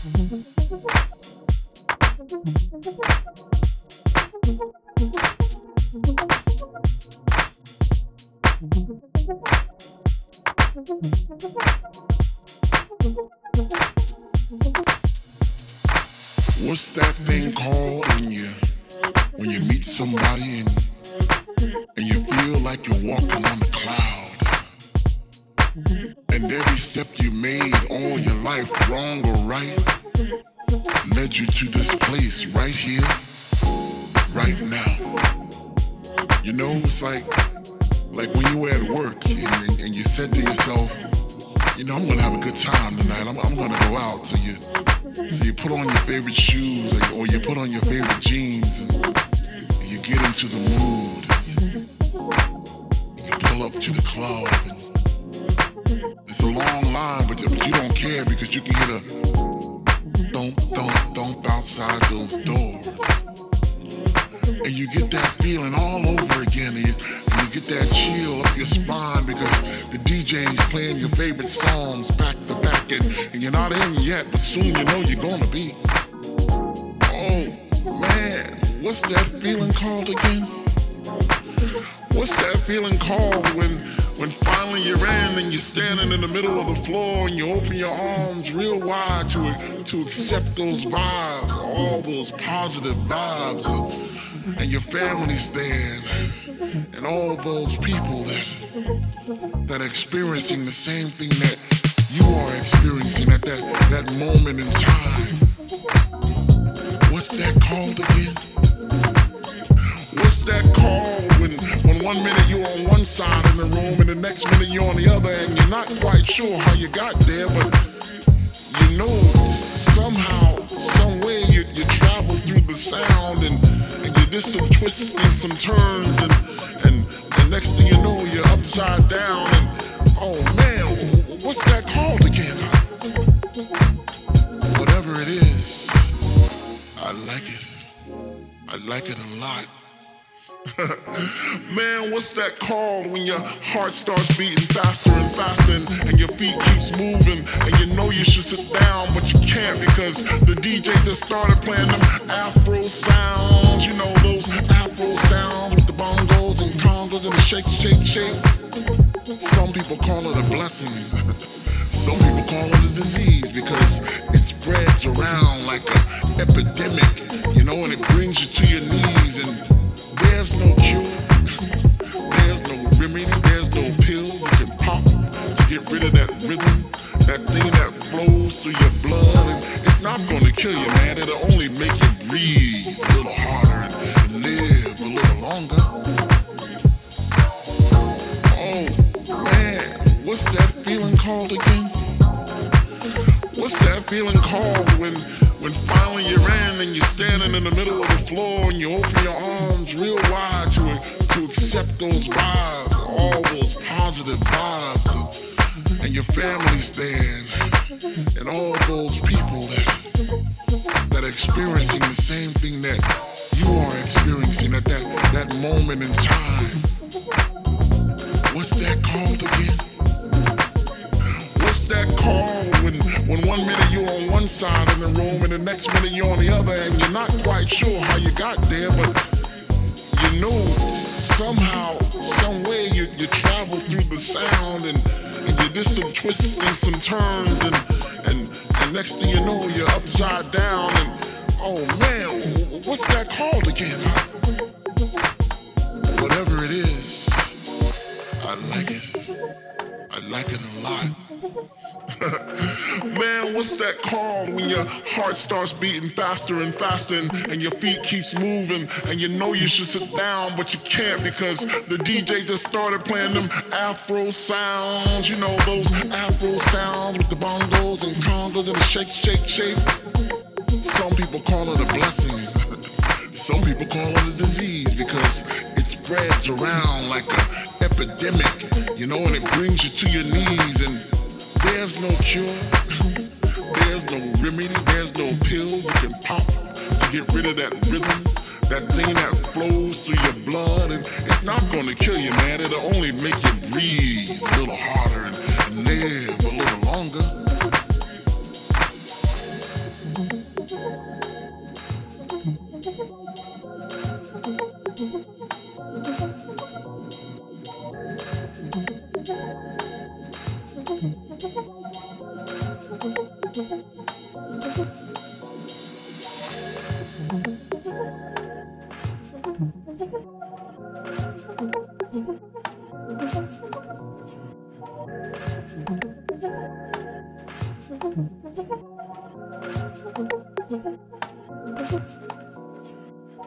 What's that thing called when you meet somebody and you feel like you're walking on a cloud? And every step you made all your life, wrong or right, led you to this place right here, right now. You know, it's like when you were at work and you said to yourself, you know, I'm gonna have a good time tonight. I'm gonna go out. So you put on your favorite shoes or you put on your favorite jeans and you get into the mood. You pull up to the club and it's a long line, but you don't care because you can hear the thump outside those doors. And you get that feeling all over again. And you get that chill up your spine because the DJ's playing your favorite songs back to back, and you're not in yet, but soon you know you're gonna be. Oh man, what's that feeling called again? What's that feeling called when finally you're in and you're standing in the middle of the floor and you open your arms real wide to accept those vibes, all those positive vibes, and your family's there, and all those people that are experiencing the same thing that you are experiencing at that moment in time. What's that called again? What's that called when 1 minute you're on one side of the room and the next minute you're on the other and you're not quite sure how you got there, but you know somehow, some way you travel through the sound and you did some twists and some turns and next thing you know you're upside down and oh man, what's that called again? Whatever it is, I like it. I like it a lot. Man, what's that called when your heart starts beating faster and faster and your feet keeps moving and you know you should sit down but you can't because the DJ just started playing them Afro sounds, you know those Afro sounds with the bongos and congos and the shake. Some people call it a blessing. Some people call it a disease because it spreads around like an epidemic, you know, and it brings you to your knees and there's no cure, there's no remedy, there's no pill you can pop to get rid of that rhythm, that thing that flows through your blood. And it's not gonna kill you, man, it'll only make you breathe a little harder and live a little longer. Oh man, what's that feeling called again? What's that feeling called when finally you're in and you're standing in the middle of the floor and you open your arms real wide to accept those vibes, all those positive vibes, and your family's there, and all those people that are experiencing the same thing that you are experiencing at that moment in time. What's that called again? What's that called when 1 minute you're on one side of the room and the next minute you're on the other and you're not quite sure how you got there, but you know somehow, some way you travel through the sound and you did some twists and some turns and next thing you know you're upside down and oh man, what's that called again? Whatever it is, I like it. I like it a lot. Man, what's that called when your heart starts beating faster and faster and your feet keeps moving and you know you should sit down but you can't because the DJ just started playing them Afro sounds, you know those Afro sounds with the bongos and congos and the shake. Some people call it a blessing. Some people call it a disease because it spreads around like an epidemic, you know, and it brings you to your knees and there's no cure, there's no remedy, there's no pill you can pop to get rid of that rhythm, that thing that flows through your blood. And it's not gonna kill you, man, it'll only make you breathe a little harder and live a little longer.